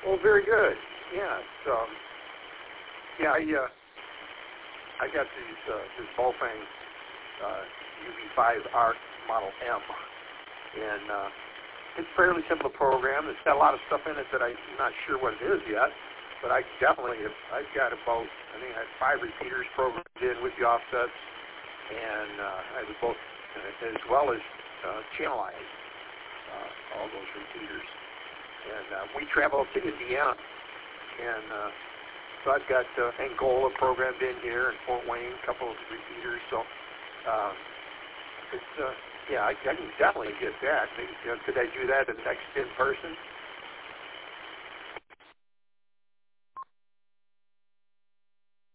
Oh, very good. Yeah. I got this Baofeng UV5 ARC Model M, and it's a fairly simple program. It's got a lot of stuff in it that I'm not sure what it is yet, but I've got about, I think I had 5 repeaters programmed in with the offsets, and I have both, as well as channelize all those repeaters. And we travel to Indiana, and so I've got Angola programmed in here, and Fort Wayne, a couple of repeaters. So I can definitely get that. Maybe, could I do that in the next in person?